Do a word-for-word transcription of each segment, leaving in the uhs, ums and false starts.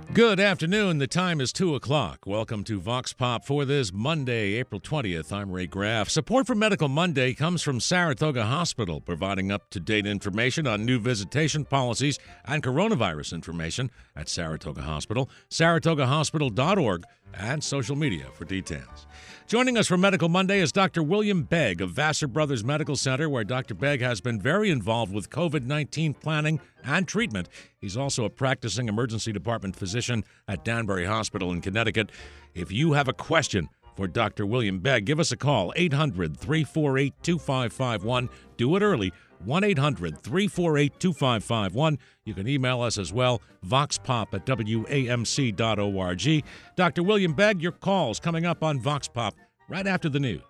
Good afternoon. The time is two o'clock. Welcome to Vox Pop for this Monday, April twentieth. I'm Ray Graff. Support for Medical Monday comes from Saratoga Hospital, providing up-to-date information on new visitation policies and coronavirus information at Saratoga Hospital, saratoga hospital dot org, and social media for details. Joining us for Medical Monday is Doctor William Begg of Vassar Brothers Medical Center, where Doctor Begg has been very involved with COVID nineteen planning and treatment. He's also a practicing emergency department physician at Danbury Hospital in Connecticut. If you have a question for Doctor William Begg, give us a call, eight hundred, three four eight, two five five one. Do it early, one eight hundred, three four eight, two five five one. You can email us as well, voxpop at w a m c dot org. Doctor William Begg, your call's coming up on Vox Pop right after the news.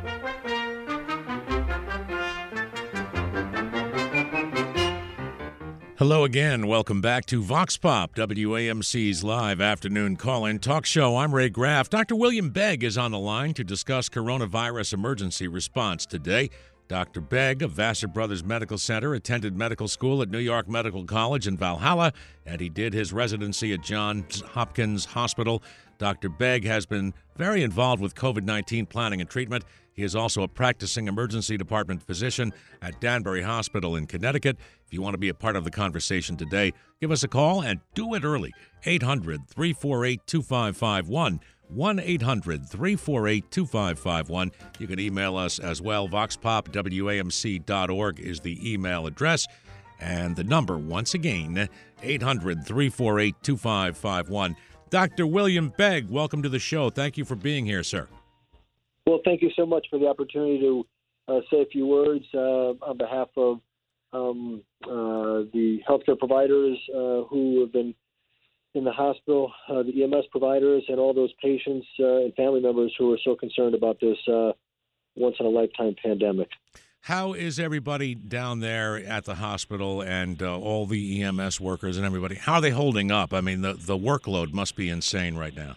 Hello again. Welcome back to Vox Pop, W A M C's live afternoon call-in talk show. I'm Ray Graff. Doctor William Begg is on the line to discuss coronavirus emergency response today. Doctor Begg of Vassar Brothers Medical Center attended medical school at New York Medical College in Valhalla, and he did his residency at Johns Hopkins Hospital. Doctor Begg has been very involved with COVID nineteen planning and treatment. He is also a practicing emergency department physician at Danbury Hospital in Connecticut. If you want to be a part of the conversation today, give us a call and do it early. eight hundred, three four eight, two five five one. one eight hundred, three four eight, two five five one. You can email us as well. voxpop at w a m c dot org is the email address. And the number, once again, eight hundred, three four eight, two five five one. Doctor William Begg, welcome to the show. Thank you for being here, sir. Well, thank you so much for the opportunity to uh, say a few words uh, on behalf of um, uh, the healthcare providers uh, who have been in the hospital, uh, the E M S providers, and all those patients uh, and family members who are so concerned about this uh, once-in-a-lifetime pandemic. How is everybody down there at the hospital and uh, all the E M S workers and everybody? How are they holding up? I mean, the, the workload must be insane right now.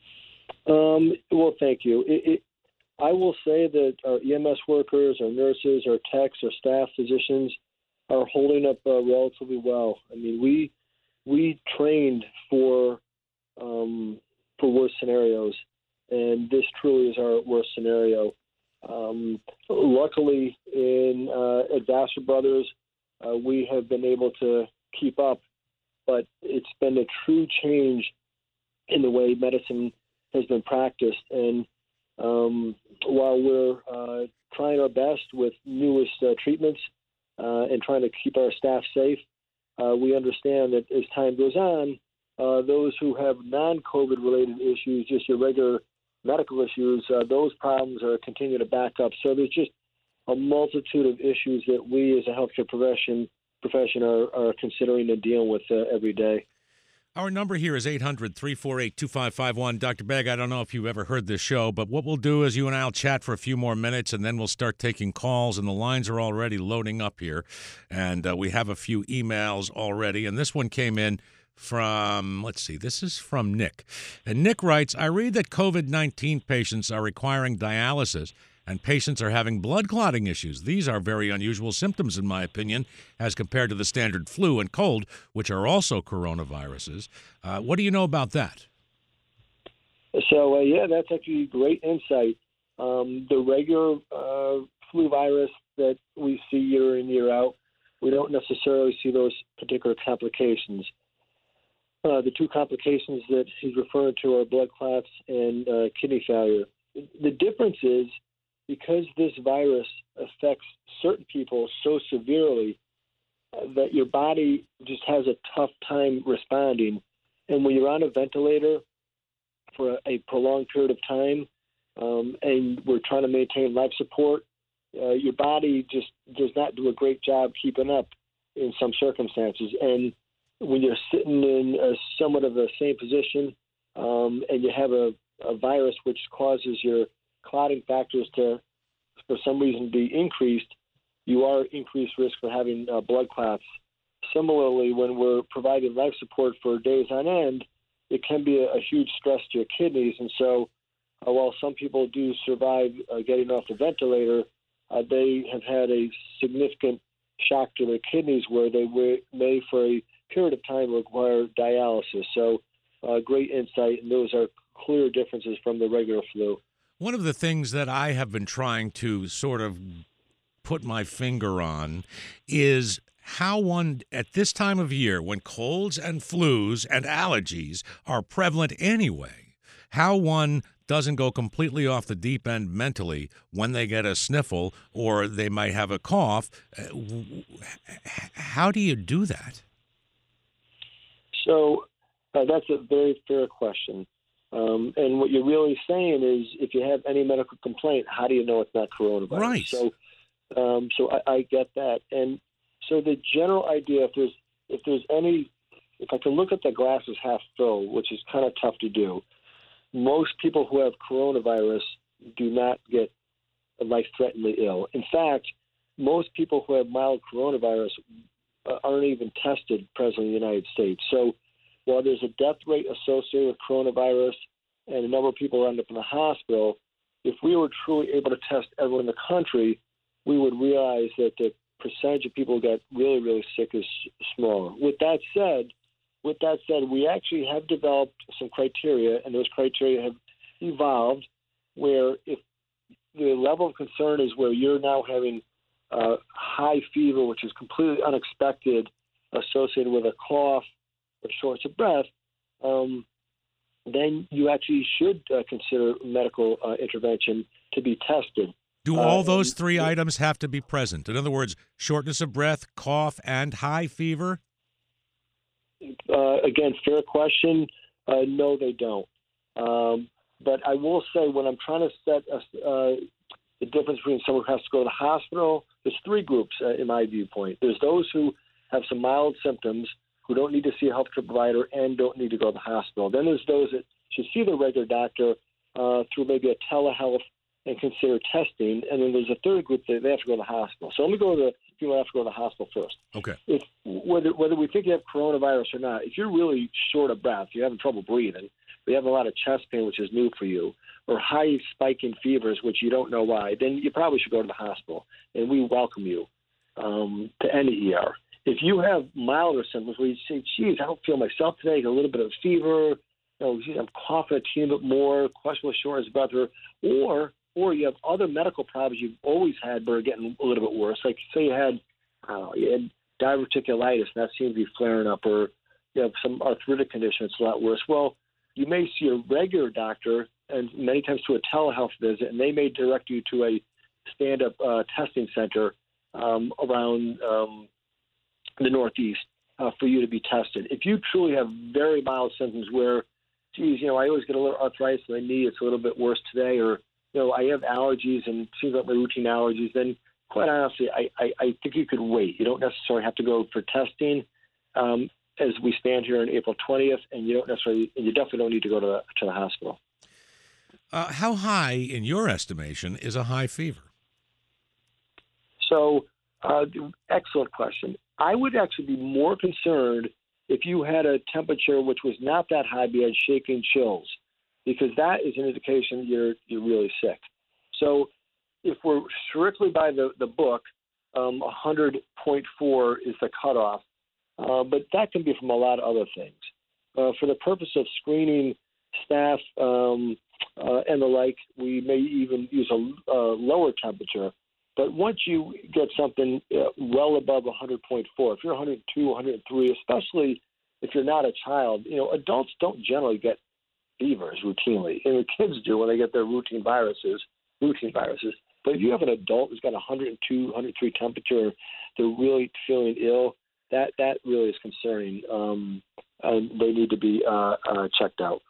Um, well, thank you. It, it, I will say that our E M S workers, our nurses, our techs, our staff physicians are holding up uh, relatively well. I mean, we we trained for um, for worst scenarios, and this truly is our worst scenario. Um, luckily, in uh, at Vassar Brothers, uh, we have been able to keep up, but it's been a true change in the way medicine has been practiced. And um, while we're uh, trying our best with newest uh, treatments uh, and trying to keep our staff safe, uh, we understand that as time goes on, uh, those who have non-COVID related issues, just your regular medical issues, uh, those problems are continuing to back up. So there's just a multitude of issues that we as a healthcare profession profession are, are considering and dealing with uh, every day. Our number here is eight hundred, three four eight, two five five one. Doctor Begg, I don't know if you've ever heard this show, but what we'll do is you and I will chat for a few more minutes, and then we'll start taking calls, and the lines are already loading up here. And uh, we have a few emails already, and this one came in from, let's see, this is from Nick. And Nick writes, I read that COVID nineteen patients are requiring dialysis and patients are having blood clotting issues. These are very unusual symptoms, in my opinion, as compared to the standard flu and cold, which are also coronaviruses. Uh, what do you know about that? So, uh, yeah, that's actually great insight. Um, the regular uh, flu virus that we see year in, year out, we don't necessarily see those particular complications. Uh, the two complications that he's referring to are blood clots and uh, kidney failure. The difference is because this virus affects certain people so severely uh, that your body just has a tough time responding. And when you're on a ventilator for a, a prolonged period of time um, and we're trying to maintain life support, uh, your body just does not do a great job keeping up in some circumstances. And when you're sitting in a, somewhat of the same position um, and you have a, a virus which causes your clotting factors to, for some reason, be increased, you are increased risk for having uh, blood clots. Similarly, when we're providing life support for days on end, it can be a, a huge stress to your kidneys. And so uh, while some people do survive uh, getting off the ventilator, uh, they have had a significant shock to their kidneys where they may, for a period of time, require dialysis. So uh, great insight, and those are clear differences from the regular flu. One of the things that I have been trying to sort of put my finger on is how one, at this time of year, when colds and flus and allergies are prevalent anyway, how one doesn't go completely off the deep end mentally when they get a sniffle or they might have a cough. How do you do that? So uh, that's a very fair question. Um, and what you're really saying is, if you have any medical complaint, how do you know it's not coronavirus? Right. So, um, so I, I get that. And so the general idea, if there's if there's any, if I can look at the glass as half full, which is kind of tough to do, most people who have coronavirus do not get life-threateningly ill. In fact, most people who have mild coronavirus uh, aren't even tested presently in the United States. So while there's a death rate associated with coronavirus and a number of people end up in the hospital, if we were truly able to test everyone in the country, we would realize that the percentage of people who get really, really sick is smaller. With that said, With that said, we actually have developed some criteria, and those criteria have evolved where if the level of concern is where you're now having uh, high fever, which is completely unexpected, associated with a cough or shortness of breath, um, then you actually should uh, consider medical uh, intervention to be tested. Do all uh, those and, three items have to be present? In other words, shortness of breath, cough, and high fever? Uh, again, fair question. Uh, no, they don't. Um, but I will say, when I'm trying to set a, uh, the difference between someone who has to go to the hospital, there's three groups uh, in my viewpoint. There's those who have some mild symptoms, who don't need to see a healthcare provider and don't need to go to the hospital. Then there's those that should see their regular doctor uh, through maybe a telehealth and consider testing. And then there's a third group that they have to go to the hospital. So let me go to the people who have to go to the hospital first. Okay. If whether whether we think you have coronavirus or not, if you're really short of breath, you're having trouble breathing, you have a lot of chest pain, which is new for you, or high spiking fevers, which you don't know why, then you probably should go to the hospital, and we welcome you um, to any E R. If you have milder symptoms where you say, geez, I don't feel myself today, a little bit of fever, you know, geez, I'm coughing a teeny bit more, questionable shortness of breath, or or you have other medical problems you've always had but are getting a little bit worse. Like, say you had, I don't know, you had diverticulitis, and that seems to be flaring up, or you have some arthritic condition that's a lot worse. Well, you may see a regular doctor, and many times to a telehealth visit, and they may direct you to a stand-up uh, testing center um, around um, the Northeast uh, for you to be tested. If you truly have very mild symptoms where, geez, you know, I always get a little arthritis in my knee, it's a little bit worse today, or, you know, I have allergies and it seems like my routine allergies, then quite honestly, I, I, I think you could wait. You don't necessarily have to go for testing um, as we stand here on April twentieth, and you don't necessarily, and you definitely don't need to go to the, to the hospital. Uh, how high, in your estimation, is a high fever? So, uh, excellent question. I would actually be more concerned if you had a temperature which was not that high, but you had shaking chills, because that is an indication that you're you're really sick. So, if we're strictly by the, the book, um, one hundred point four is the cutoff, uh, but that can be from a lot of other things. Uh, for the purpose of screening staff um, uh, and the like, we may even use a, a lower temperature. But once you get something uh, well above one hundred point four, if you're one hundred two, one hundred three, especially if you're not a child, you know, adults don't generally get fevers routinely. And the kids do when they get their routine viruses, routine viruses. But if you have an adult who's got one hundred two, one hundred three temperature, they're really feeling ill, that, that really is concerning. Um, and they need to be uh, uh, checked out.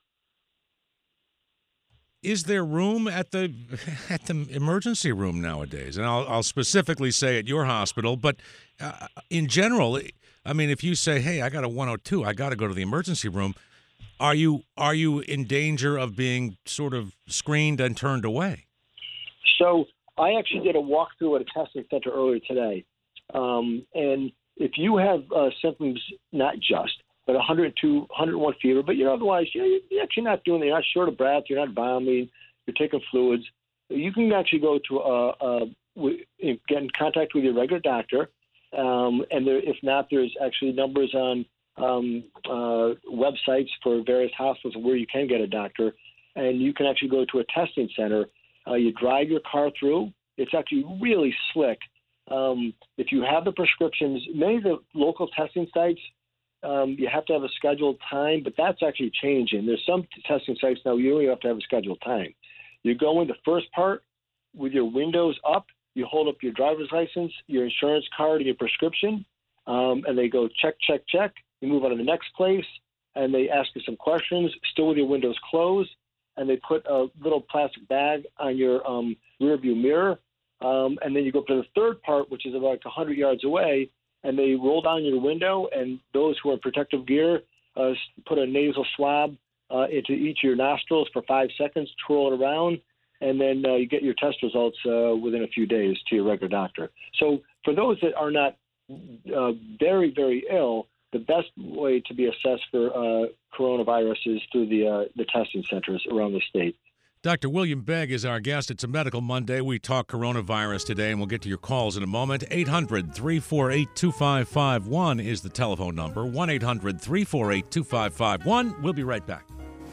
Is there room at the at the emergency room nowadays? And I'll, I'll specifically say at your hospital, but uh, in general, I mean, if you say, hey, I got a one oh two, I got to go to the emergency room, are you are you in danger of being sort of screened and turned away? So I actually did a walkthrough at a testing center earlier today. Um, and if you have uh, symptoms, not just, but one hundred two, one hundred one fever, but you're otherwise, you know, you're actually not doing it. You're not short of breath. You're not vomiting. You're taking fluids. You can actually go to a, a get in contact with your regular doctor. Um, and there, if not, there's actually numbers on um, uh, websites for various hospitals where you can get a doctor, and you can actually go to a testing center. Uh, you drive your car through. It's actually really slick. Um, if you have the prescriptions, many of the local testing sites, um, you have to have a scheduled time, but that's actually changing. There's some testing sites now you only have to have a scheduled time. You go in the first part with your windows up, you hold up your driver's license, your insurance card, and your prescription, um, and they go check, check, check. You move on to the next place, and they ask you some questions, still with your windows closed, and they put a little plastic bag on your um, rearview mirror. Um, and then you go up to the third part, which is about like one hundred yards away, and they roll down your window, and those who are in protective gear uh, put a nasal swab uh, into each of your nostrils for five seconds, twirl it around, and then uh, you get your test results uh, within a few days to your regular doctor. So for those that are not uh, very, very ill, the best way to be assessed for uh, coronavirus is through the uh, the testing centers around the state. Doctor William Begg is our guest. It's a Medical Monday. We talk coronavirus today, and we'll get to your calls in a moment. eight hundred, three four eight, two five five one is the telephone number. one eight hundred, three four eight, two five five one. We'll be right back.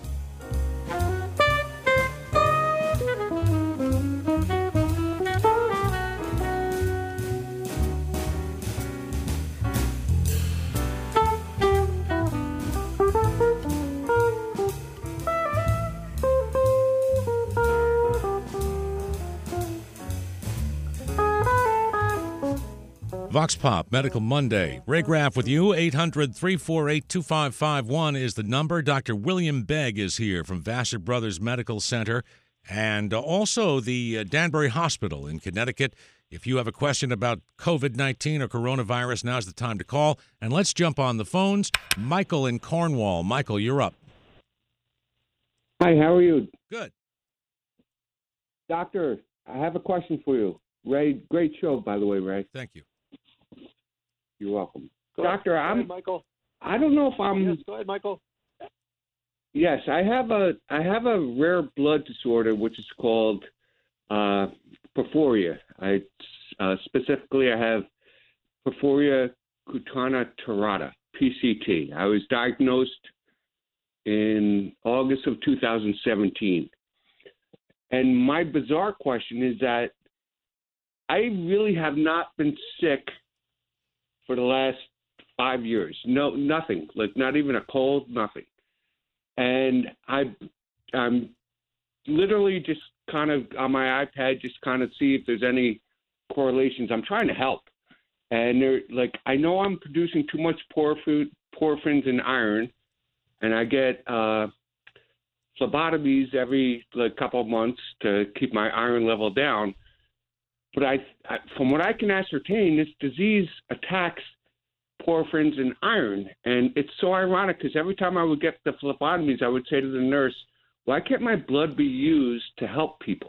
Vox Pop, Medical Monday. Ray Graff with you. eight hundred, three four eight, two five five one is the number. Doctor William Begg is here from Vassar Brothers Medical Center and also the uh, Danbury Hospital in Connecticut. If you have a question about COVID nineteen or coronavirus, now's the time to call. And let's jump on the phones. Michael in Cornwall. Michael, you're up. Hi, how are you? Good. Doctor, I have a question for you. Ray, great show, by the way, Ray. Thank you. You're welcome. Go Doctor, go I'm ahead, Michael. I don't know if I'm Yes, go ahead, Michael. Yes, I have a I have a rare blood disorder which is called uh, porphyria. I uh, specifically I have porphyria cutanea tirata, P C T. I was diagnosed in August of two thousand seventeen. And my bizarre question is that I really have not been sick for the last five years. No, nothing. Like not even a cold, nothing. And I, I'm literally just kind of on my iPad, just kind of see if there's any correlations. I'm trying to help. And they're like, I know I'm producing too much porphyr- porphyrins and iron, and I get uh, phlebotomies every like couple of months to keep my iron level down. But I, I, from what I can ascertain, this disease attacks porphyrins and iron. And it's so ironic because every time I would get the phlebotomies, I would say to the nurse, why can't my blood be used to help people?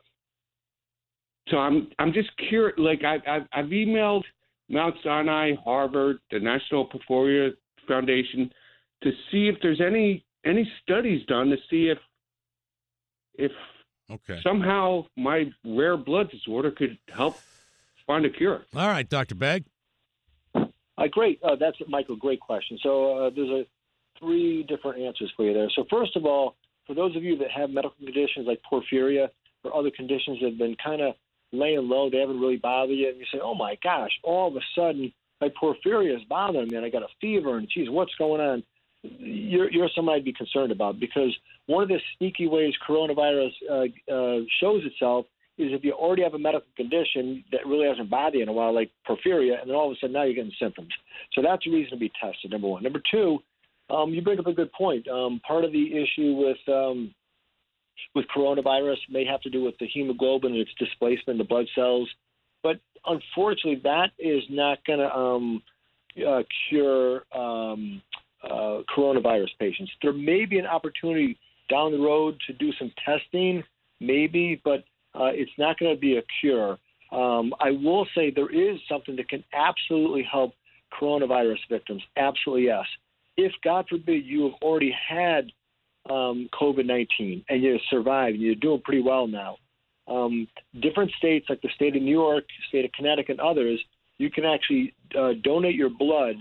So I'm I'm just curious. Like I, I've, I've emailed Mount Sinai, Harvard, the National Porphyria Foundation to see if there's any any studies done to see if if Okay. somehow my rare blood disorder could help find a cure. All right, Doctor Begg. Uh, great. Uh, that's, Michael, great question. So uh, there's a three different answers for you there. So first of all, for those of you that have medical conditions like porphyria or other conditions that have been kind of laying low, they haven't really bothered you, and you say, oh, my gosh, all of a sudden my porphyria is bothering me, and I got a fever, and, geez, what's going on? You're, you're somebody to be concerned about, because one of the sneaky ways coronavirus uh, uh, shows itself is if you already have a medical condition that really hasn't bothered you in a while, like porphyria, and then all of a sudden now you're getting symptoms. So that's a reason to be tested, number one. Number two, um, you bring up a good point. Um, part of the issue with um, with coronavirus may have to do with the hemoglobin and its displacement in the blood cells. But unfortunately, that is not going to um, uh, cure um, uh, coronavirus patients. There may be an opportunity down the road to do some testing, maybe, but uh, it's not going to be a cure. Um, I will say there is something that can absolutely help coronavirus victims. Absolutely, yes. If, God forbid, you have already had um, COVID nineteen and you survived and you're doing pretty well now, um, different states like the state of New York, state of Connecticut, and others, you can actually uh, donate your blood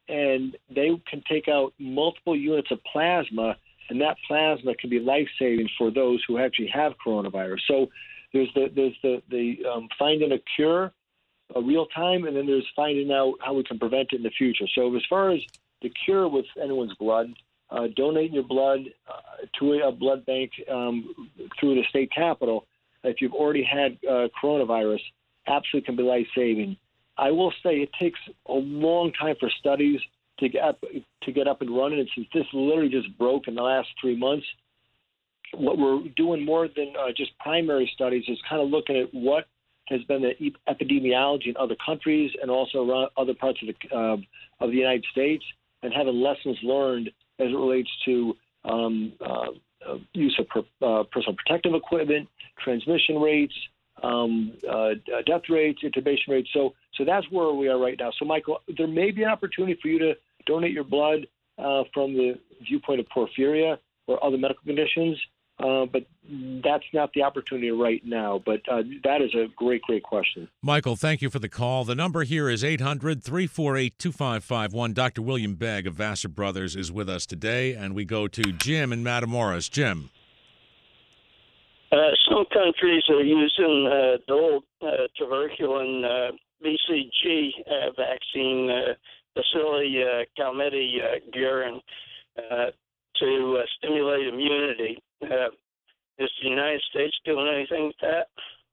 and they can take out multiple units of plasma, and that plasma can be life-saving for those who actually have coronavirus. So there's the there's the the um, finding a cure, uh, real time, and then there's finding out how we can prevent it in the future. So as far as the cure with anyone's blood, uh, donating your blood uh, to a blood bank um, through the state capitol, if you've already had uh, coronavirus, absolutely can be life-saving. I will say it takes a long time for studies to get up, to get up and running. And since this literally just broke in the last three months, what we're doing more than uh, just primary studies is kind of looking at what has been the epidemiology in other countries and also around other parts of the uh, of the United States, and having lessons learned as it relates to um, uh, uh, use of per, uh, personal protective equipment, transmission rates, um, uh, death rates, intubation rates. So, so that's where we are right now. So, Michael, there may be an opportunity for you to donate your blood uh, from the viewpoint of porphyria or other medical conditions, uh, but that's not the opportunity right now. But uh, that is a great, great question. Michael, thank you for the call. The number here is eight hundred, three four eight, two five five one. Doctor William Begg of Vassar Brothers is with us today, and we go to Jim in Matamoros. Jim. Uh, some countries are using uh, the old uh, tuberculin uh, B C G uh, vaccine, uh, Bacilli uh, calmette uh, guerin, uh, to uh, stimulate immunity. Uh, is the United States doing anything with that?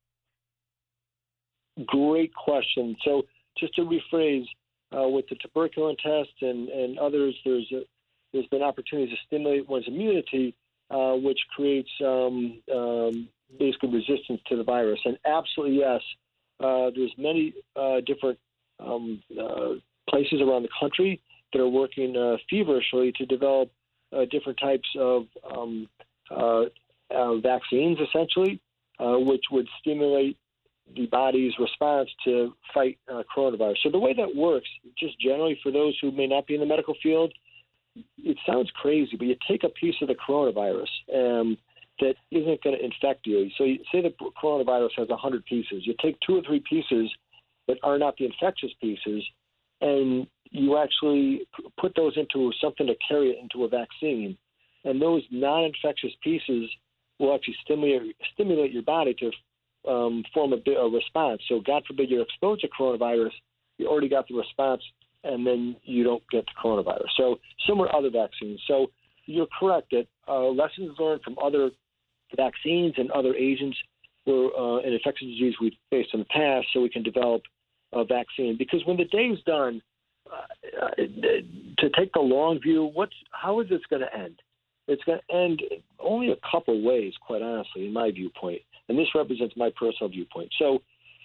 Great question. So just to rephrase, uh, with the tuberculin test and, and others, there's a, there's been opportunities to stimulate one's immunity, uh, which creates um, um, basically resistance to the virus. And absolutely, yes, uh, there's many uh, different um, uh, places around the country that are working uh, feverishly to develop uh, different types of um, uh, uh, vaccines, essentially, uh, which would stimulate the body's response to fight uh, coronavirus. So the way that works, just generally for those who may not be in the medical field, it sounds crazy, but you take a piece of the coronavirus um, that isn't going to infect you. So you say the coronavirus has one hundred pieces. You take two or three pieces that are not the infectious pieces, and you actually put those into something to carry it into a vaccine. And those non-infectious pieces will actually stimulate, stimulate your body to um, form a, a response. So God forbid you're exposed to coronavirus, you already got the response, and then you don't get the coronavirus. So similar to other vaccines. So you're correct that uh, lessons learned from other vaccines and other agents were uh, an infectious disease we've faced in the past, so we can develop a vaccine. Because when the day's done, uh, to take the long view, what's how is this going to end? It's going to end only a couple ways, quite honestly, in my viewpoint. And this represents my personal viewpoint. So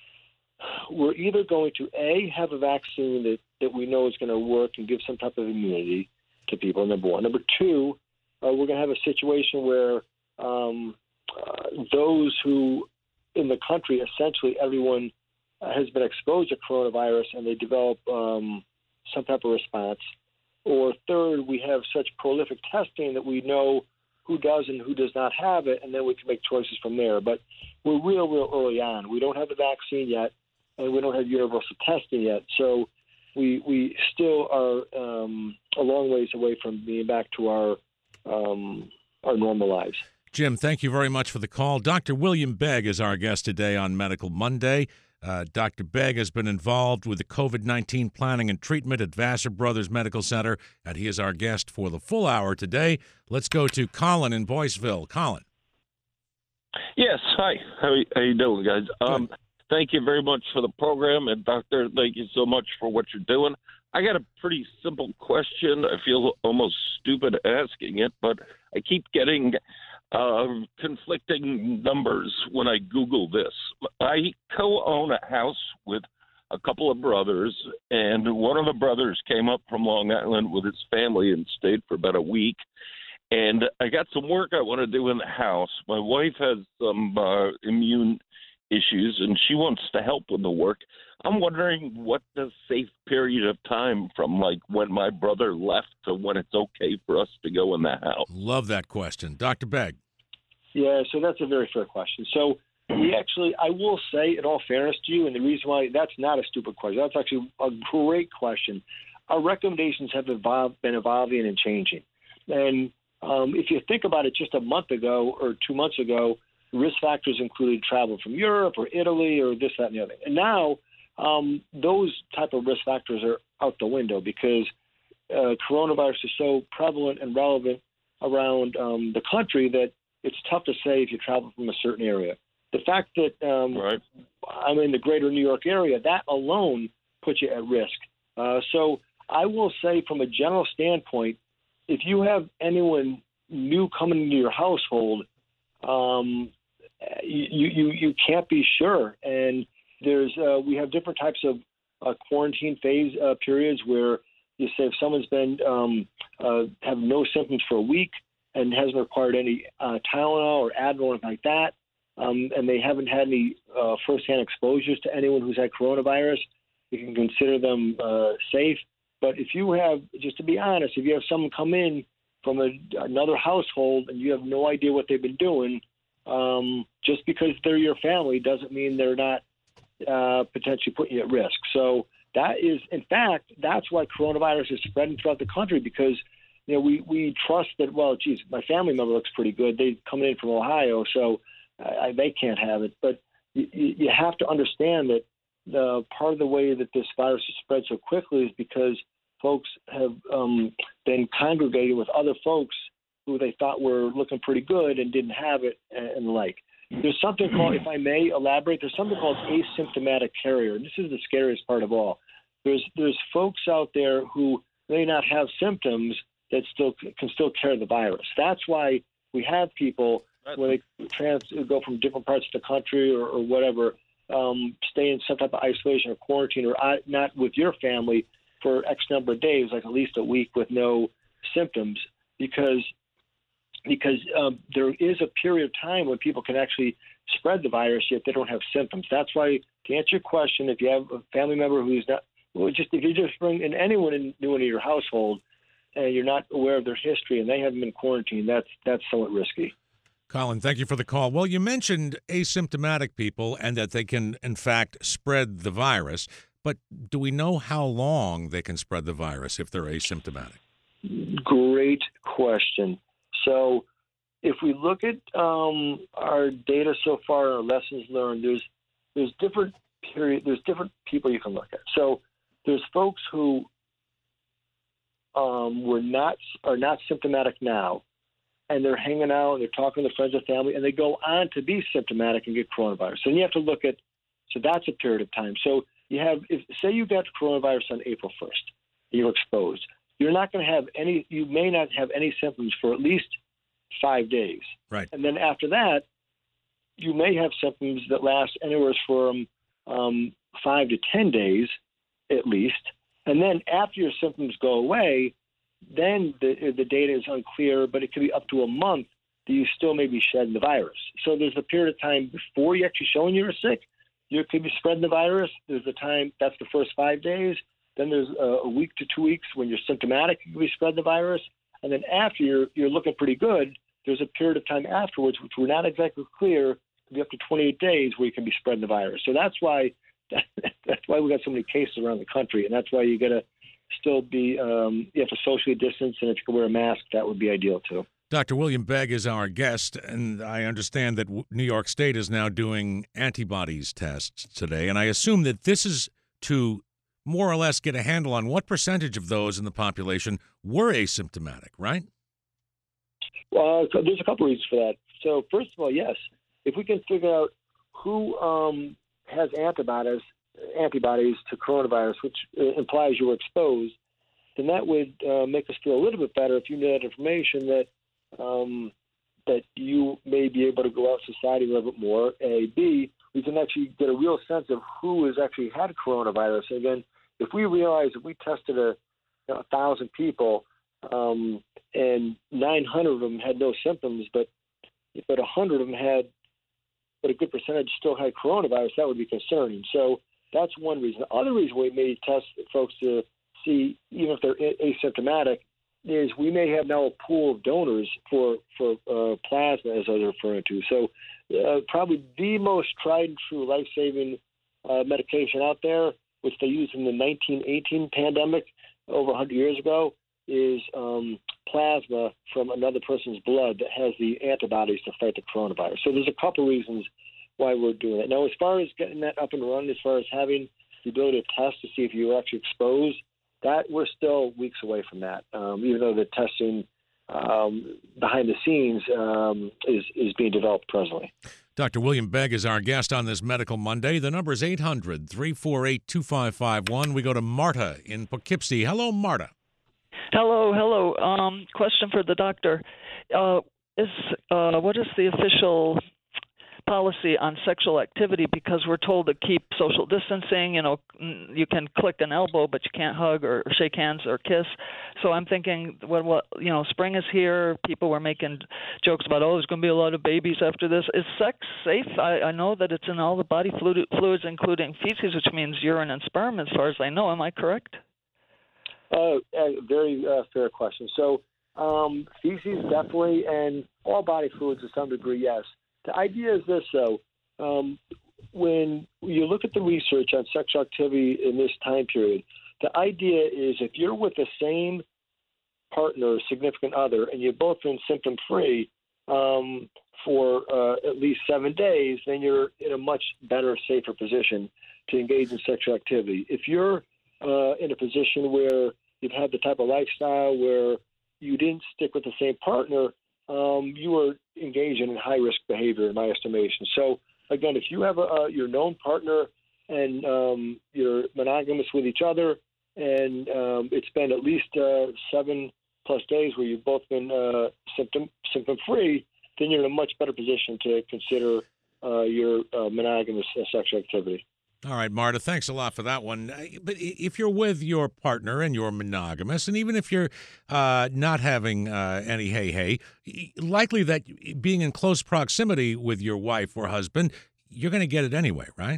we're either going to, A, have a vaccine that, that we know is going to work and give some type of immunity to people, number one. Number two, uh, we're going to have a situation where um, uh, those who in the country, essentially everyone uh, has been exposed to coronavirus and they develop um, some type of response. Or third, we have such prolific testing that we know who does and who does not have it, and then we can make choices from there. But we're real, real early on. We don't have the vaccine yet, and we don't have universal testing yet. So we we still are um, a long ways away from being back to our um, our normal lives. Jim, thank you very much for the call. Doctor William Begg is our guest today on Medical Monday. Uh, Doctor Begg has been involved with the COVID nineteen planning and treatment at Vassar Brothers Medical Center, and he is our guest for the full hour today. Let's go to Colin in Boyceville. Colin. Yes, hi. How, how you doing, guys? Um, thank you very much for the program, and Doctor, thank you so much for what you're doing. I got a pretty simple question. I feel almost stupid asking it, but I keep getting uh, conflicting numbers when I Google this. I co-own a house with a couple of brothers, and one of the brothers came up from Long Island with his family and stayed for about a week. And I got some work I want to do in the house. My wife has some uh, immune issues, and she wants to help with the work. I'm wondering what the safe period of time from, like, when my brother left to when it's okay for us to go in the house. Love that question. Doctor Begg. Yeah, so that's a very fair question. So we actually, I will say, in all fairness to you, and the reason why that's not a stupid question, that's actually a great question. our recommendations have evolved, been evolving and changing. And um, if you think about it, just a month ago or two months ago, risk factors included travel from Europe or Italy or this, that, and the other. And now um, those type of risk factors are out the window because uh, coronavirus is so prevalent and relevant around um, the country that it's tough to say if you travel from a certain area. The fact that um, Right. I'm in the greater New York area, that alone puts you at risk. Uh, so I will say from a general standpoint, if you have anyone new coming into your household, um, you, you, you can't be sure. And there's uh, we have different types of uh, quarantine phase uh, periods where you say if someone's been um, uh, have no symptoms for a week and hasn't required any uh, Tylenol or Advil or anything like that, um, and they haven't had any uh, firsthand exposures to anyone who's had coronavirus, you can consider them uh, safe. But if you have, just to be honest, if you have someone come in from a, another household and you have no idea what they've been doing, um, just because they're your family doesn't mean they're not uh, potentially putting you at risk. So that is, in fact, that's why coronavirus is spreading throughout the country because, you know, we, we trust that, well, geez, my family member looks pretty good. They're coming in from Ohio, so uh, they can't have it. But you, you have to understand that the part of the way that this virus has spread so quickly is because folks have um, been congregated with other folks who they thought were looking pretty good and didn't have it and the like. There's something called, if I may elaborate, there's something called asymptomatic carrier. And this is the scariest part of all. There's there's folks out there who may not have symptoms that still can still carry the virus. That's why we have people when they trans go from different parts of the country or, or whatever, um, stay in some type of isolation or quarantine or not with your family for X number of days, like at least a week with no symptoms, because because um, there is a period of time when people can actually spread the virus yet they don't have symptoms. That's why, to answer your question, if you have a family member who's not, well, just if you just bring in anyone in, new into your household and you're not aware of their history and they haven't been quarantined, that's that's somewhat risky. Colin, thank you for the call. Well, you mentioned asymptomatic people and that they can, in fact, spread the virus. But do we know how long they can spread the virus if they're asymptomatic? Great question. So if we look at um, our data so far, our lessons learned, there's there's different period, there's different people you can look at. So there's folks who um, were not are not symptomatic now, and they're hanging out, they're talking to friends and family, and they go on to be symptomatic and get coronavirus. And you have to look at, so that's a period of time. So you have, if, say you got coronavirus on April first, you're exposed. You're not going to have any, you may not have any symptoms for at least five days. Right. And then after that, you may have symptoms that last anywhere from um, five to ten days at least. And then after your symptoms go away, then the, the data is unclear, but it could be up to a month that you still may be shedding the virus. So there's a period of time before you're actually showing you're sick, you could be spreading the virus. There's a time, that's the first five days. Then there's a, a week to two weeks when you're symptomatic, you could be spreading the virus. And then after you're, you're looking pretty good, there's a period of time afterwards, which we're not exactly clear, could be up to twenty-eight days where you can be spreading the virus. So that's why that's why we got so many cases around the country. And that's why you got to still be, um, you have to socially distance. And if you can wear a mask, that would be ideal too. Doctor William Begg is our guest, and I understand that New York State is now doing antibodies tests today, and I assume that this is to more or less get a handle on what percentage of those in the population were asymptomatic, right? Well, so there's a couple reasons for that. So first of all, yes, if we can figure out who um, has antibodies, antibodies to coronavirus, which implies you were exposed, then that would uh, make us feel a little bit better if you knew that information that Um, that you may be able to go out in society a little bit more. A, B, we can actually get a real sense of who has actually had coronavirus. Again, if we realize that we tested a, you know, a thousand people um, and nine hundred of them had no symptoms, but but a hundred of them had, but a good percentage still had coronavirus, that would be concerning. So that's one reason. The other reason we may test folks to see, even if they're a- asymptomatic, is we may have now a pool of donors for for uh, plasma, as I was referring to. So uh, probably the most tried and true life-saving uh, medication out there, which they used in the nineteen eighteen pandemic, over one hundred years ago is um, plasma from another person's blood that has the antibodies to fight the coronavirus. So there's a couple reasons why we're doing it. Now, as far as getting that up and running, as far as having the ability to test to see if you're actually exposed, that we're still weeks away from that, um, even though the testing um, behind the scenes um, is, is being developed presently. Doctor William Begg is our guest on this Medical Monday. The number is eight hundred, three four eight, two five five one. We go to Marta in Poughkeepsie. Hello, Marta. Hello, hello. Um, question for the doctor. Uh, is uh, what is the official policy on sexual activity? Because we're told to keep social distancing. You know, you can click an elbow, but you can't hug or shake hands or kiss. So I'm thinking, what, what you know, spring is here. People were making jokes about, oh, there's going to be a lot of babies after this. Is sex safe? I, I know that it's in all the body fluid, fluids, including feces, which means urine and sperm, as far as I know. Am I correct? Uh, a very uh, fair question. So um, feces definitely, and all body fluids to some degree, yes. The idea is this, though. Um, when you look at the research on sexual activity in this time period, the idea is if you're with the same partner or significant other and you've both been symptom-free um, for uh, at least seven days, then you're in a much better, safer position to engage in sexual activity. If you're uh, in a position where you've had the type of lifestyle where you didn't stick with the same partner, um, you are engaging in high-risk behavior, in my estimation. So, again, if you have a, a, your known partner and um, you're monogamous with each other and um, it's been at least uh, seven-plus days where you've both been uh, symptom, symptom-free, then you're in a much better position to consider uh, your uh, monogamous uh, sexual activity. All right, Marta, thanks a lot for that one. But if you're with your partner and you're monogamous, and even if you're uh, not having uh, any hey-hey, likely that being in close proximity with your wife or husband, you're going to get it anyway, right?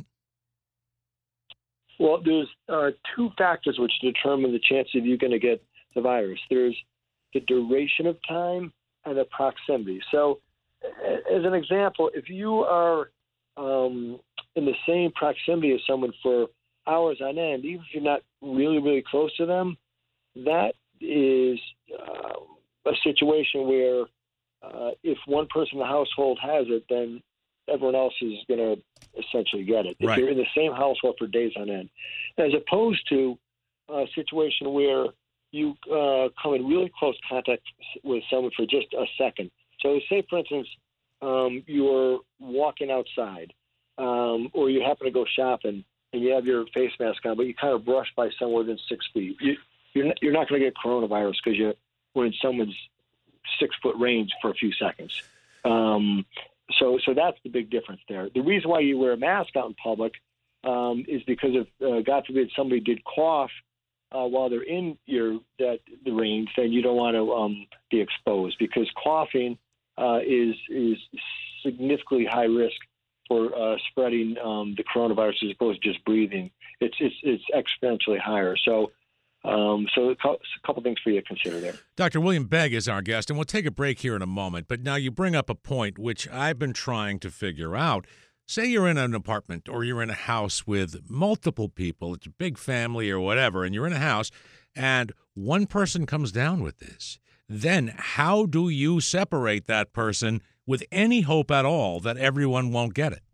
Well, there's uh, two factors which determine the chance of you going to get the virus. There's the duration of time and the proximity. So, as an example, if you are um, in the same proximity as someone for hours on end, even if you're not really, really close to them, that is uh, a situation where uh, if one person in the household has it, then everyone else is going to essentially get it. Right. If you're in the same household for days on end, as opposed to a situation where you uh, come in really close contact with someone for just a second. So say, for instance, um, you're walking outside um, or you happen to go shopping and you have your face mask on, but you kind of brush by someone within six feet. You, you're not, you're not going to get coronavirus because you were in someone's six-foot range for a few seconds. Um, so so that's the big difference there. The reason why you wear a mask out in public um, is because if, uh, God forbid, somebody did cough uh, while they're in your that the range, then you don't want to um, be exposed, because coughing uh, is is significantly high risk for uh, spreading um, the coronavirus as opposed to just breathing. It's it's it's exponentially higher. So. Um, so a couple things for you to consider there. Doctor William Begg is our guest, and we'll take a break here in a moment. But now you bring up a point which I've been trying to figure out. Say you're in an apartment or you're in a house with multiple people, it's a big family or whatever, and you're in a house, and one person comes down with this. Then how do you separate that person with any hope at all that everyone won't get it?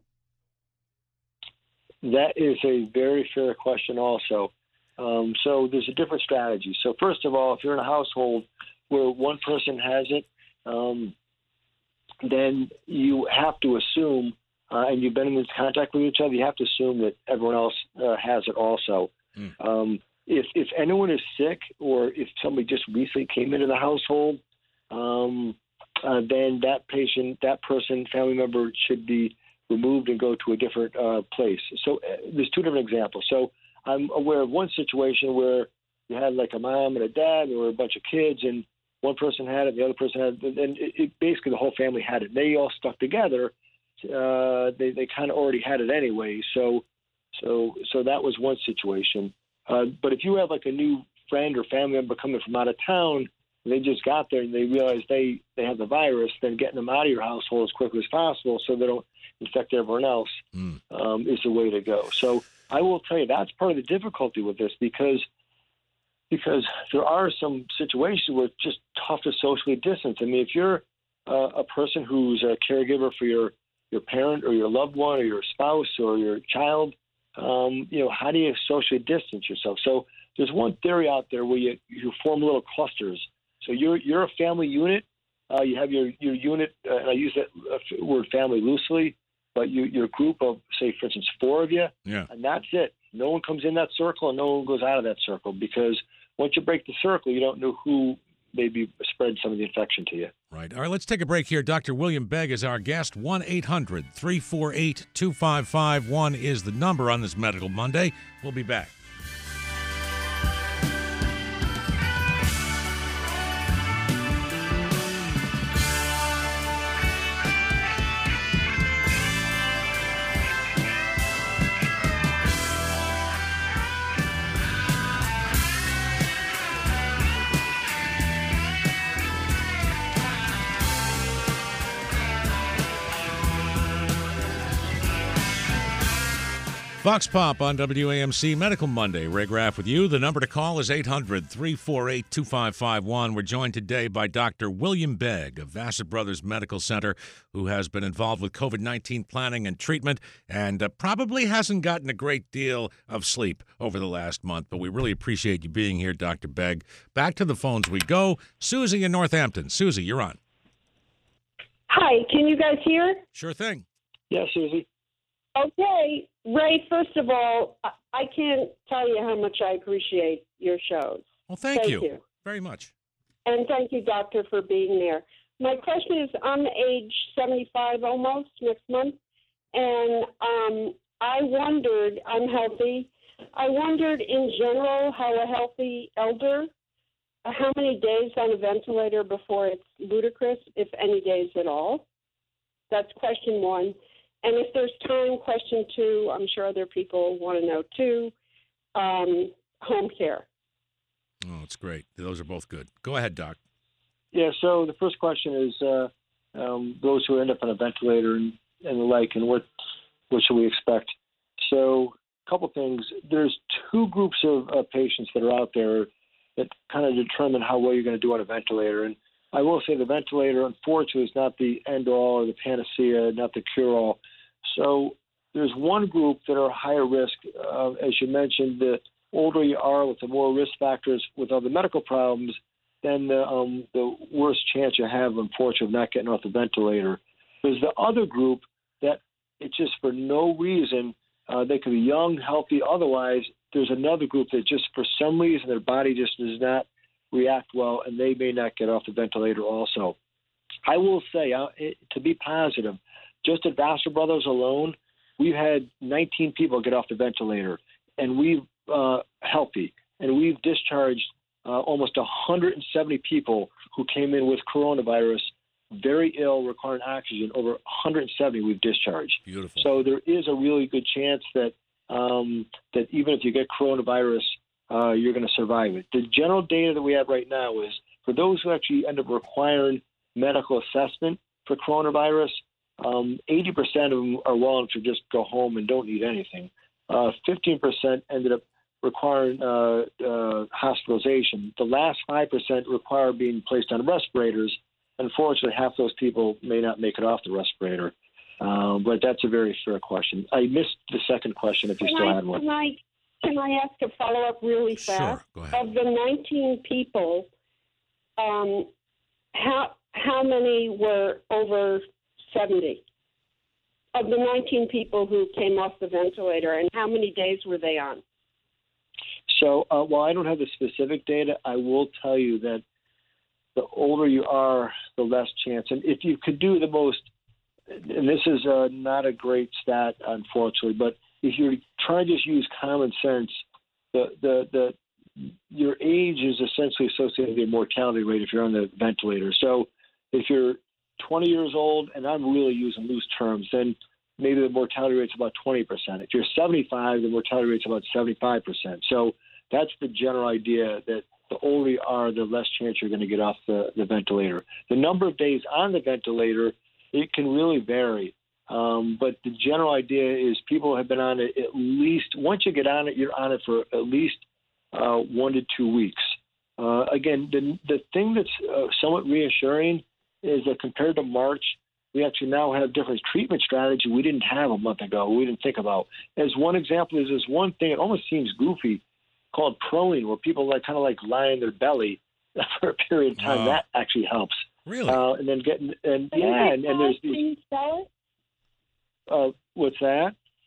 That is a very fair question also. Um, so there's a different strategy. So first of all, if you're in a household where one person has it, um, then you have to assume, uh, and you've been in contact with each other, you have to assume that everyone else uh, has it also. Mm. Um, if, if anyone is sick, or if somebody just recently came into the household, um, uh, then that patient, that person, family member should be removed and go to a different uh, place. So uh, there's two different examples. So I'm aware of one situation where you had like a mom and a dad, there were a bunch of kids, and one person had it, the other person had it, and it, it, basically the whole family had it. They all stuck together. Uh, they they kind of already had it anyway. So so so that was one situation. Uh, but if you have like a new friend or family member coming from out of town, and they just got there and they realize they, they have the virus, then getting them out of your household as quickly as possible so they don't infect everyone else mm. um, is the way to go. So I will tell you that's part of the difficulty with this, because because there are some situations where it's just tough to socially distance. I mean, if you're uh, a person who's a caregiver for your, your parent or your loved one or your spouse or your child, um, you know, how do you socially distance yourself? So there's one theory out there where you, you form little clusters. So you're you're a family unit. Uh, you have your, your unit, uh, and I use that uh, word family loosely, but you, your group of, say, for instance, four of you, Yeah. and that's it. No one comes in that circle and no one goes out of that circle, because once you break the circle, you don't know who maybe spread some of the infection to you. Right. All right, let's take a break here. Doctor William Begg is our guest. one eight hundred three four eight two five five one is the number on this Medical Monday. We'll be back. Vox Pop on W A M C Medical Monday. Ray Graff with you. The number to call is eight hundred three four eight two five five one. We're joined today by Doctor William Begg of Vassar Brothers Medical Center, who has been involved with COVID nineteen planning and treatment and uh, probably hasn't gotten a great deal of sleep over the last month. But we really appreciate you being here, Doctor Begg. Back to the phones we go. Susie in Northampton. Susie, you're on. Hi, can you guys hear? Sure thing. Yeah, Susie. Okay, Ray, first of all, I- I can't tell you how much I appreciate your shows. Well, thank, Thank you. you. very much. And thank you, Doctor, for being there. My question is, I'm age seventy-five almost next month, and um, I wondered, I'm healthy, I wondered in general how a healthy elder, how many days on a ventilator before it's ludicrous, if any days at all? That's question one. And if there's time, question two, I'm sure other people want to know too, um, home care. Oh, it's great. Those are both good. Go ahead, Doc. Yeah, so the first question is uh, um, those who end up on a ventilator and, and the like, and what what should we expect? So a couple things. There's two groups of uh, patients that are out there that kind of determine how well you're going to do on a ventilator. And I will say the ventilator, unfortunately, is not the end-all or the panacea, not the cure-all. So there's one group that are higher risk. Uh, as you mentioned, the older you are with the more risk factors with other medical problems, then the, um, the worse chance you have, unfortunately, of not getting off the ventilator. There's the other group that it's just for no reason, uh, they could be young, healthy, otherwise. There's another group that just for some reason their body just does not react well, and they may not get off the ventilator also. I will say, uh, it, to be positive, just at Vassar Brothers alone, we've had nineteen people get off the ventilator, and we've uh, healthy, and we've discharged uh, almost one hundred seventy people who came in with coronavirus, very ill, requiring oxygen. Over one hundred seventy we've discharged. Beautiful. So there is a really good chance that um, that even if you get coronavirus, uh, you're going to survive it. The general data that we have right now is for those who actually end up requiring medical assessment for coronavirus, um, eighty percent of them are well enough to just go home and don't need anything. Uh, fifteen percent ended up requiring uh, uh, hospitalization. The last five percent require being placed on respirators. Unfortunately, half those people may not make it off the respirator. Um, but that's a very fair question. I missed the second question if you Can still I, had one. Can I, can I ask a follow-up really Sure. fast? Go ahead. Of the nineteen people, um, how how many were over seventy? Of the nineteen people who came off the ventilator, and how many days were they on? So uh, while I don't have the specific data, I will tell you that the older you are, the less chance. And if you could do the most, and this is uh, not a great stat, unfortunately, but if you're trying to just use common sense, the, the, the your age is essentially associated with your mortality rate if you're on the ventilator. So if you're twenty years old, and I'm really using loose terms, then maybe the mortality rate's about twenty percent. If you're seventy-five, the mortality rate's about seventy-five percent. So that's the general idea, that the older you are, the less chance you're going to get off the, the ventilator. The number of days on the ventilator, it can really vary. Um, but the general idea is people have been on it at least, once you get on it, you're on it for at least uh, one to two weeks. Uh, again, the, the thing that's uh, somewhat reassuring is that compared to March, we actually now have different treatment strategy we didn't have a month ago, we didn't think about. As one example is this one thing, it almost seems goofy, called proning, where people like kind of like lie on their belly for a period of time. Wow. That actually helps. Really? Uh, and then getting, and yeah, and, and there's Can these, you spell it? uh, what's that?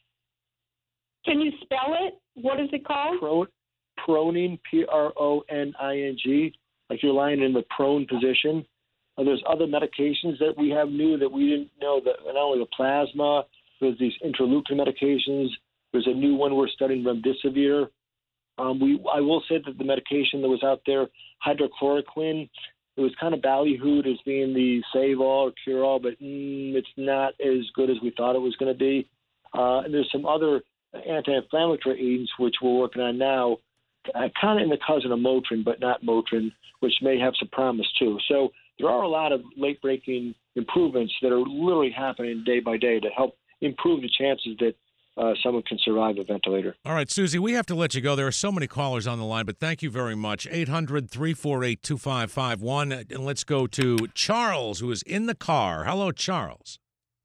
Can you spell it? What is it called? Pro, proning, P R O N I N G, like you're lying in the prone position. Uh, there's other medications that we have new that we didn't know, that not only the plasma, there's these interleukin medications. There's a new one we're studying, remdesivir. Um, we, I will say that the medication that was out there, hydrochloroquine, it was kind of ballyhooed as being the save-all or cure-all, but mm, it's not as good as we thought it was going to be. Uh, and there's some other anti-inflammatory agents which we're working on now, uh, kind of in the cousin of Motrin, but not Motrin, which may have some promise too. So there are a lot of late-breaking improvements that are literally happening day by day to help improve the chances that uh, someone can survive a ventilator. All right, Susie, we have to let you go. There are so many callers on the line, but thank you very much. eight hundred, three four eight, two five five one. And let's go to Charles, who is in the car. Hello, Charles.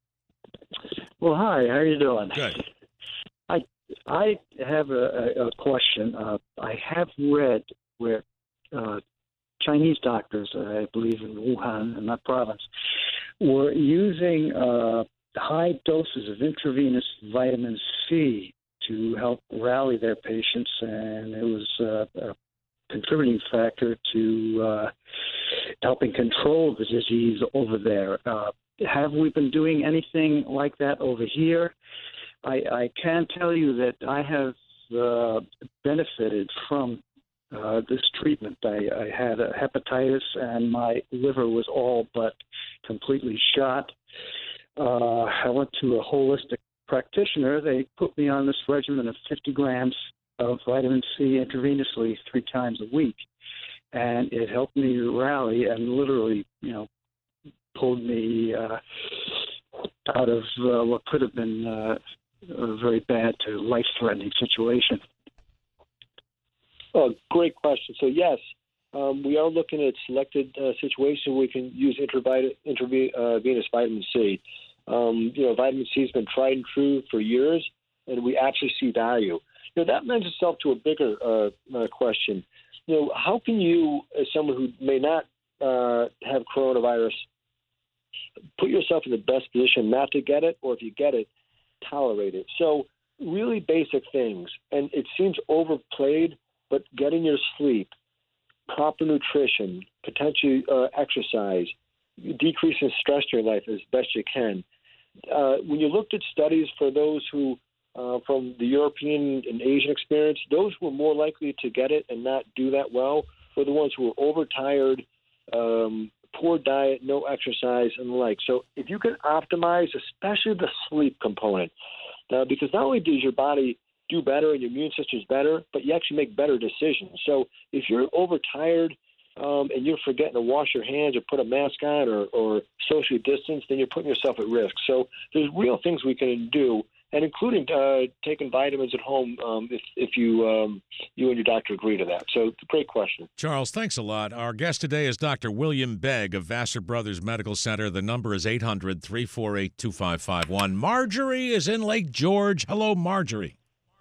Well, hi. How are you doing? Good. I I have a, a, a question. Uh, I have read where uh, Chinese doctors, uh, I believe in Wuhan, in that province, were using uh, high doses of intravenous vitamin C to help rally their patients, and it was uh, a contributing factor to uh, helping control the disease over there. Uh, have we been doing anything like that over here? I, I can tell you that I have uh, benefited from uh, this treatment. I, I had a hepatitis, and my liver was all but completely shot. Uh, I went to a holistic practitioner. They put me on this regimen of fifty grams of vitamin C intravenously three times a week, and it helped me rally and literally, you know, pulled me uh, out of uh, what could have been uh, a very bad to life-threatening situation. Oh, great question. So, yes, um, we are looking at selected uh, situations where we can use intravenous uh, vitamin C. Um, you know, vitamin C has been tried and true for years, and we actually see value. You know, that lends itself to a bigger uh, uh, question. You know, how can you, as someone who may not uh, have coronavirus, put yourself in the best position not to get it, or if you get it, tolerate it? So really basic things, and it seems overplayed, but getting your sleep, proper nutrition, potentially uh, exercise, decreasing stress in your life as best you can. Uh, when you looked at studies for those who, uh, from the European and Asian experience, those who were more likely to get it and not do that well were the ones who were overtired, um, poor diet, no exercise, and the like. So if you can optimize, especially the sleep component, uh, because not only does your body do better and your immune system is better, but you actually make better decisions. So if you're overtired um, and you're forgetting to wash your hands or put a mask on or, or socially distance, then you're putting yourself at risk. So there's real things we can do, and including uh, taking vitamins at home um, if, if you um, you and your doctor agree to that. So it's a great question. Charles, thanks a lot. Our guest today is Doctor William Begg of Vassar Brothers Medical Center. The number is eight hundred, three four eight, two five five one. Marjorie is in Lake George. Hello, Marjorie.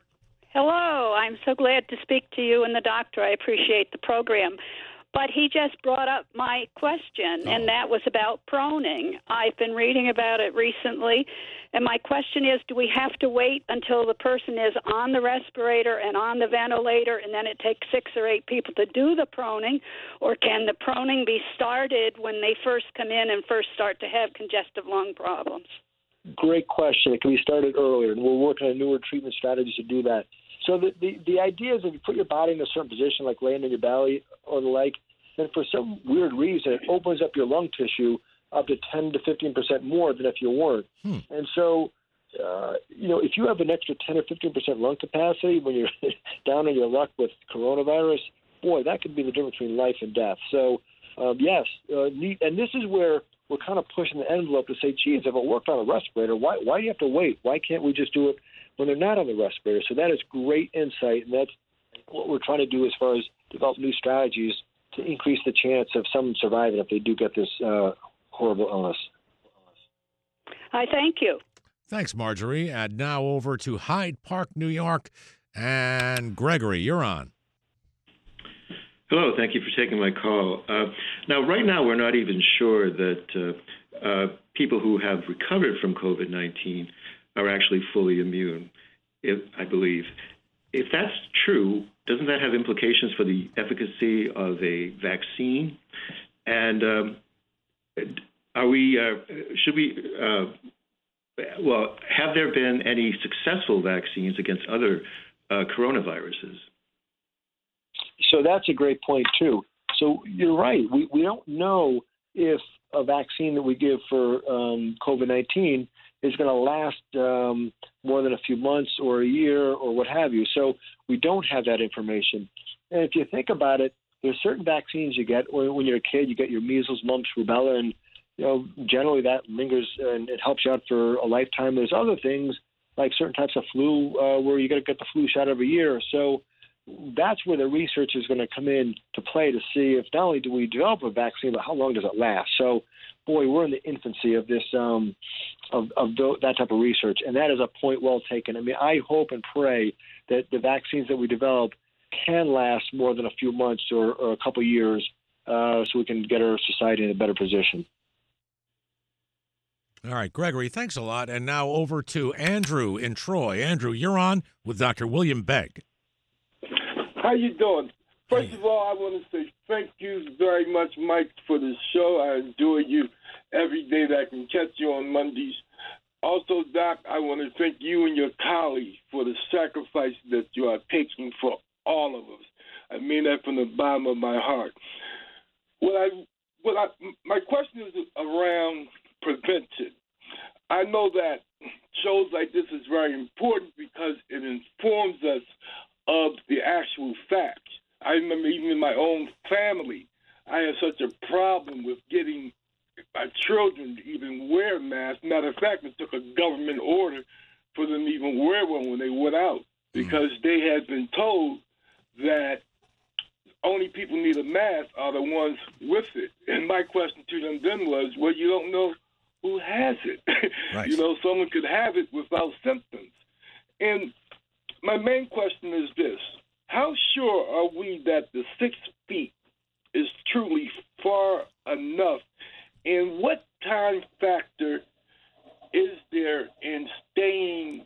Hello. I'm so glad to speak to you and the doctor. I appreciate the program. But he just brought up my question, and that was about proning. I've been reading about it recently, and my question is, do we have to wait until the person is on the respirator and on the ventilator, and then it takes six or eight people to do the proning, or can the proning be started when they first come in and first start to have congestive lung problems? Great question. It can be started earlier, and we're working on newer treatment strategies to do that. So the, the, the idea is if you put your body in a certain position, like laying on your belly or the like, then for some weird reason it opens up your lung tissue up to ten to fifteen percent more than if you weren't. Hmm. And so, uh, you know, if you have an extra ten or fifteen percent lung capacity when you're down on your luck with coronavirus, boy, that could be the difference between life and death. So, um, yes, uh, neat. And this is where we're kind of pushing the envelope to say, geez, if it worked on a respirator, why, why do you have to wait? Why can't we just do it when they're not on the respirator? So that is great insight, and that's what we're trying to do as far as develop new strategies to increase the chance of someone surviving if they do get this uh, horrible illness. I thank you. Thanks, Marjorie. And now over to Hyde Park, New York. And Gregory, you're on. Hello, thank you for taking my call. Uh, now, right now, we're not even sure that uh, uh, people who have recovered from COVID nineteen are actually fully immune, if, I believe. If that's true, doesn't that have implications for the efficacy of a vaccine? And um, are we, uh, should we, uh, well, have there been any successful vaccines against other uh, coronaviruses? So that's a great point, too. So you're right. We, we don't know if a vaccine that we give for um, COVID nineteen is going to last um, more than a few months or a year or what have you. So we don't have that information. And if you think about it, there's certain vaccines you get when you're a kid. You get your measles, mumps, rubella, and you know generally that lingers and it helps you out for a lifetime. There's other things like certain types of flu uh, where you got to get the flu shot every year. So that's where the research is going to come in to play to see if not only do we develop a vaccine, but how long does it last? So, boy, we're in the infancy of this, um, of, of th- that type of research, and that is a point well taken. I mean, I hope and pray that the vaccines that we develop can last more than a few months or, or a couple years uh, so we can get our society in a better position. All right, Gregory, thanks a lot. And now over to Andrew in Troy. Andrew, you're on with Doctor William Begg. How you doing? First of all, I want to say thank you very much, Mike, for the show. I enjoy you every day that I can catch you on Mondays. Also, Doc, I want to thank you and your colleagues for the sacrifice that you are taking for all of us. I mean that from the bottom of my heart. What I, what I, my question is around prevention. I know that shows like this is very important because it informs us of the actual facts. I remember even in my own family, I had such a problem with getting my children to even wear masks. Matter of fact, it took a government order for them to even wear one when they went out because they had been told that only people need a mask are the ones with it. And my question to them then was, well, you don't know who has it. Right. You know, someone could have it without symptoms. And my main question is this. How sure are we that the six feet is truly far enough? And what time factor is there in staying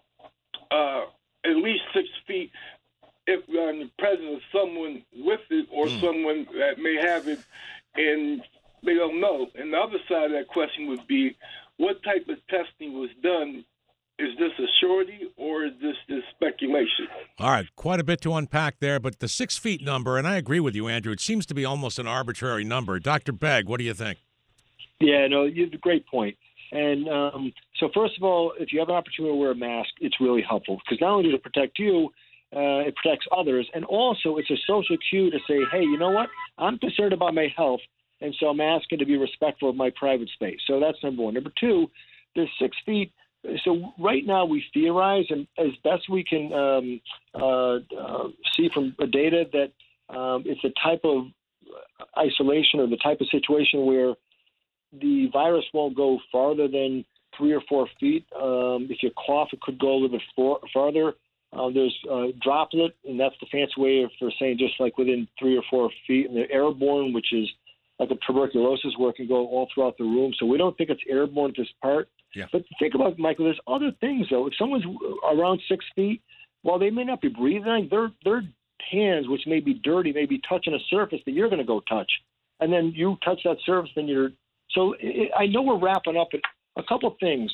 uh, at least six feet if we're in the presence of someone with it or mm. someone that may have it and they don't know? And the other side of that question would be, what type of testing was done? Is this a surety or is this just speculation? All right, quite a bit to unpack there, but the six feet number, and I agree with you, Andrew, it seems to be almost an arbitrary number. Doctor Begg, what do you think? Yeah, no, you have a great point. And um, so first of all, if you have an opportunity to wear a mask, it's really helpful because not only does it protect you, uh, it protects others, and also it's a social cue to say, hey, you know what? I'm concerned about my health, and so I'm asking to be respectful of my private space. So that's number one. Number two, there's six feet. So right now we theorize, and as best we can um, uh, uh, see from the data, that um, it's a type of isolation or the type of situation where the virus won't go farther than three or four feet. Um, if you cough, it could go a little bit for, farther. Uh, there's a droplet, and that's the fancy way for saying just like within three or four feet. And they're airborne, which is like a tuberculosis where it can go all throughout the room. So we don't think it's airborne at this part. Yeah. But think about it, Michael, there's other things, though. If someone's around six feet, while they may not be breathing, their their hands, which may be dirty, may be touching a surface that you're going to go touch. And then you touch that surface, then you're – so it, I know we're wrapping up at a couple of things.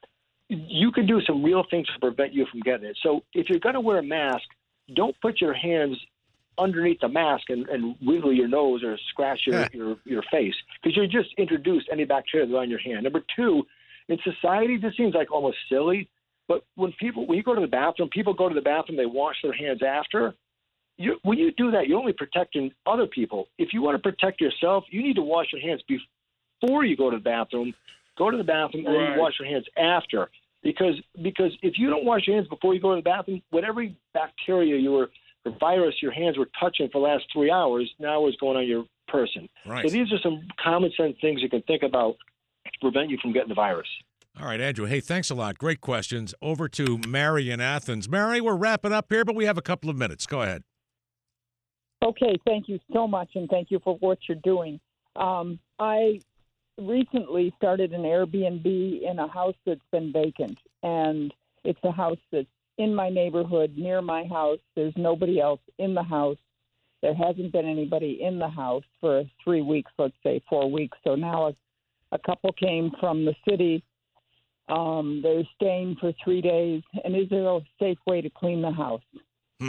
You can do some real things to prevent you from getting it. So if you're going to wear a mask, don't put your hands underneath the mask and, and wiggle your nose or scratch your, yeah. your, your face because you just introduced any bacteria that's on your hand. Number two, in society, this seems like almost silly, but when people, when you go to the bathroom, people go to the bathroom, they wash their hands after. You, when you do that, you're only protecting other people. If you want to protect yourself, you need to wash your hands before you go to the bathroom. Go to the bathroom and right. then wash your hands after. Because because if you don't wash your hands before you go to the bathroom, whatever bacteria you were the virus your hands were touching for the last three hours now is going on your person. Right. So these are some common sense things you can think about to prevent you from getting the virus. All right, Andrew. Hey, thanks a lot. Great questions. Over to Mary in Athens. Mary, we're wrapping up here, but we have a couple of minutes. Go ahead. Okay, thank you so much, and thank you for what you're doing. Um, I recently started an Airbnb in a house that's been vacant, and it's a house that's in my neighborhood, near my house. There's nobody else in the house. There hasn't been anybody in the house for three weeks, let's say four weeks. So now a, a couple came from the city. Um, they're staying for three days. And is there a safe way to clean the house? Hmm.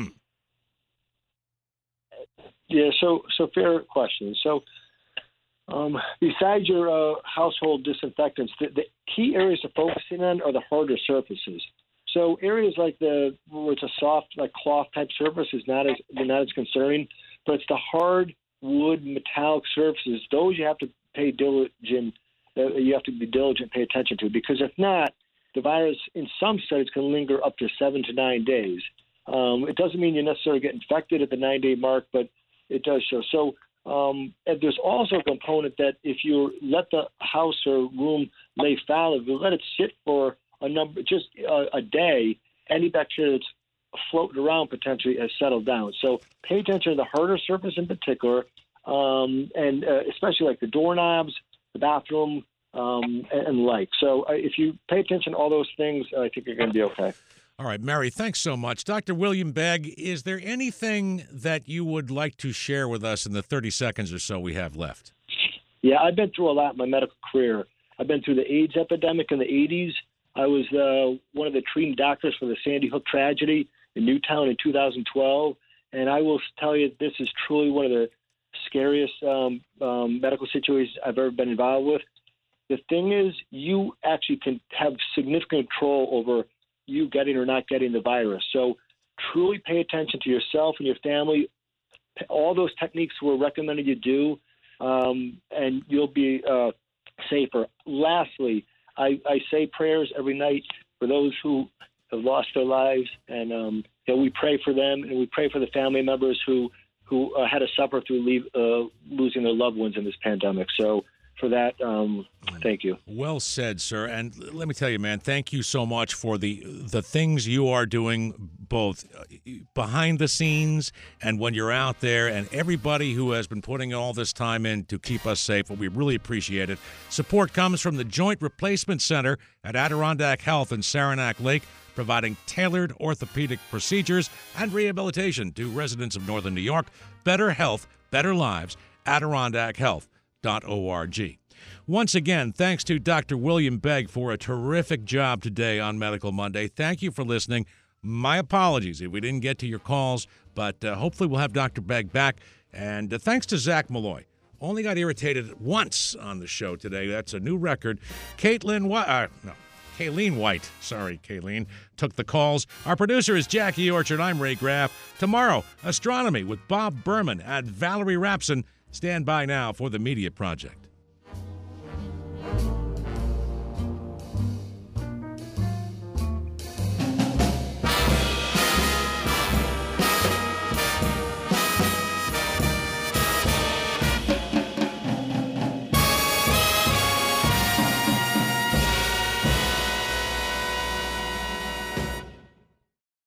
Yeah, so so fair question. So um, besides your uh, household disinfectants, the, the key areas to focusing on are the harder surfaces. So areas like the where it's a soft, like cloth type surface is not as they're not as concerning, but it's the hard wood, metallic surfaces. Those you have to pay diligent. Uh, you have to be diligent, pay attention to, because if not, the virus in some studies can linger up to seven to nine days. Um, it doesn't mean you necessarily get infected at the nine day mark, but it does show. So um, and there's also a component that if you let the house or room lay fallow, if you let it sit for a number, just a, a day, any bacteria that's floating around potentially has settled down. So pay attention to the harder surface in particular, um, and uh, especially like the doorknobs, the bathroom, um, and, and the like. So uh, if you pay attention to all those things, I think you're going to be okay. All right, Mary, thanks so much. Doctor William Begg, is there anything that you would like to share with us in the thirty seconds or so we have left? Yeah, I've been through a lot in my medical career. I've been through the AIDS epidemic in the eighties. I was uh, one of the treating doctors for the Sandy Hook tragedy in Newtown in two thousand twelve. And I will tell you, this is truly one of the scariest um, um, medical situations I've ever been involved with. The thing is, you actually can have significant control over you getting or not getting the virus. So truly pay attention to yourself and your family. All those techniques we're recommending you do, um, and you'll be uh, safer. Lastly, I, I say prayers every night for those who have lost their lives, and um, you know, we pray for them, and we pray for the family members who who uh, had to suffer through leave, uh, losing their loved ones in this pandemic. So for that, um, thank you. Well said, sir. And let me tell you, man, thank you so much for the the things you are doing, both behind the scenes and when you're out there, and everybody who has been putting all this time in to keep us safe. Well, we really appreciate it. Support comes from the Joint Replacement Center at Adirondack Health in Saranac Lake, providing tailored orthopedic procedures and rehabilitation to residents of Northern New York. Better health, better lives. Adirondack Health. .org. Once again, thanks to Doctor William Begg for a terrific job today on Medical Monday. Thank you for listening. My apologies if we didn't get to your calls, but uh, hopefully we'll have Doctor Begg back. And uh, thanks to Zach Malloy. Only got irritated once on the show today. That's a new record. Caitlin White, uh, no, Kayleen White, sorry, Kayleen, took the calls. Our producer is Jackie Orchard. I'm Ray Graff. Tomorrow, astronomy with Bob Berman and Valerie Rapson. Stand by now for the Media Project.